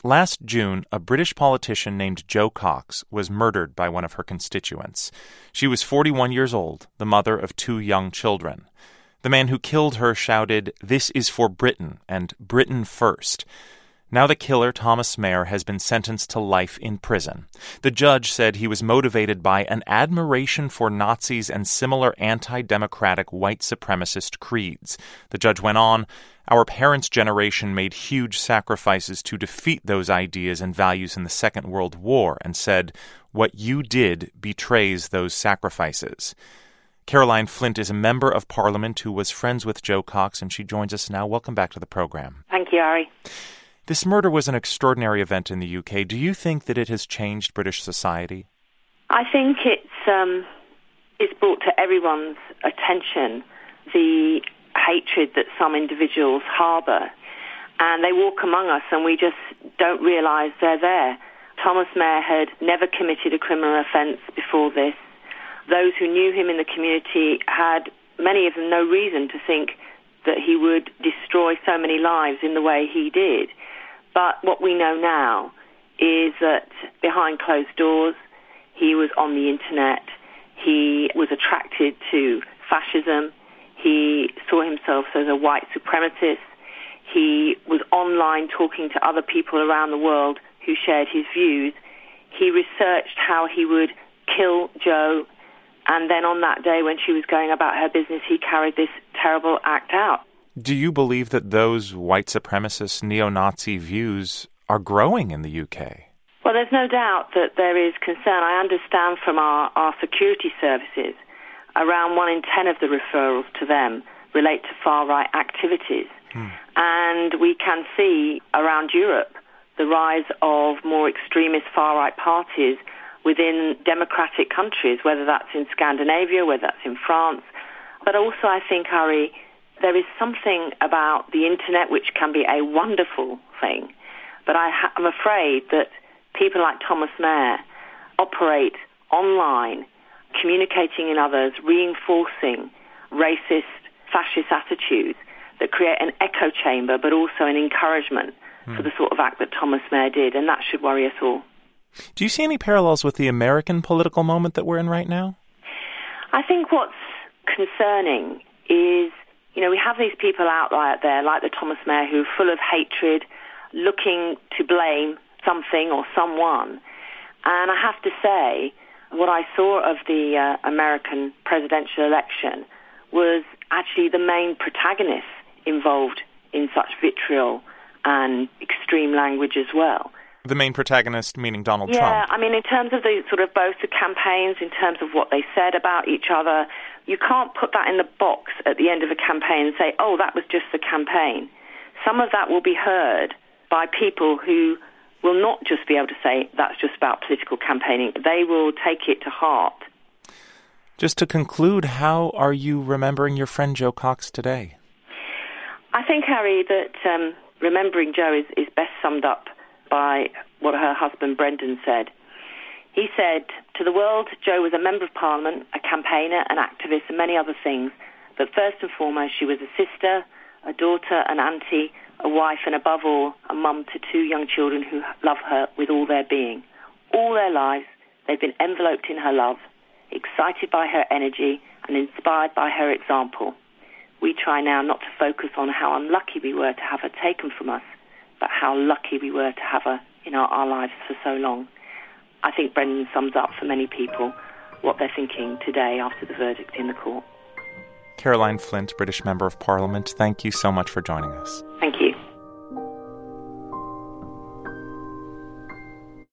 Last June, a British politician named Jo Cox was murdered by one of her constituents. She was 41 years old, the mother of 2 young children. The man who killed her shouted, "This is for Britain," and "Britain first." Now the killer, Thomas Mehr, has been sentenced to life in prison. The judge said he was motivated by an admiration for Nazis and similar anti-democratic white supremacist creeds. The judge went on, "Our parents' generation made huge sacrifices to defeat those ideas and values in the Second World War," and said, "What you did betrays those sacrifices." Caroline Flint is a member of Parliament who was friends with Jo Cox, and she joins us now. Welcome back to the program. Thank you, Ari. This murder was an extraordinary event in the UK. Do you think that it has changed British society? I think it's brought to everyone's attention the hatred that some individuals harbour, and they walk among us and we just don't realise they're there. Thomas Mehr had never committed a criminal offence before this. Those who knew him in the community had, many of them, no reason to think that he would destroy so many lives in the way he did. But what we know now is that behind closed doors, he was on the internet, he was attracted to fascism, he saw himself as a white supremacist, he was online talking to other people around the world who shared his views. He researched how he would kill Jo, and then on that day when she was going about her business, he carried this terrible act out. Do you believe that those white supremacist neo-Nazi views are growing in the UK? Well, there's no doubt that there is concern. I understand from our security services, around 1 in 10 of the referrals to them relate to far-right activities. And we can see around Europe the rise of more extremist far-right parties within democratic countries, whether that's in Scandinavia, whether that's in France. But also I think, Ari, there is something about the internet which can be a wonderful thing, but I'm afraid that people like Thomas Mehr operate online, communicating in others, reinforcing racist, fascist attitudes that create an echo chamber, but also an encouragement for the sort of act that Thomas Mehr did, and that should worry us all. Do you see any parallels with the American political moment that we're in right now? I think what's concerning is, we have these people out there, like the Thomas Mehr, who are full of hatred, looking to blame something or someone. And I have to say, what I saw of the American presidential election was actually the main protagonists involved in such vitriol and extreme language as well. The main protagonist meaning Donald Trump? Yeah, I mean, in terms of the sort of both the campaigns, in terms of what they said about each other, you can't put that in the box at the end of a campaign and say, oh, that was just the campaign. Some of that will be heard by people who will not just be able to say that's just about political campaigning. They will take it to heart. Just to conclude, how are you remembering your friend Jo Cox today? I think, Harry, that remembering Jo is best summed up by what her husband Brendan said. He said, to the world, Jo was a member of Parliament, a campaigner, an activist, and many other things. But first and foremost, she was a sister, a daughter, an auntie, a wife, and above all, a mum to 2 young children who love her with all their being. All their lives, they've been enveloped in her love, excited by her energy, and inspired by her example. We try now not to focus on how unlucky we were to have her taken from us, but how lucky we were to have her in our lives for so long. I think Brendan sums up for many people what they're thinking today after the verdict in the court. Caroline Flint, British Member of Parliament, thank you so much for joining us. Thank you.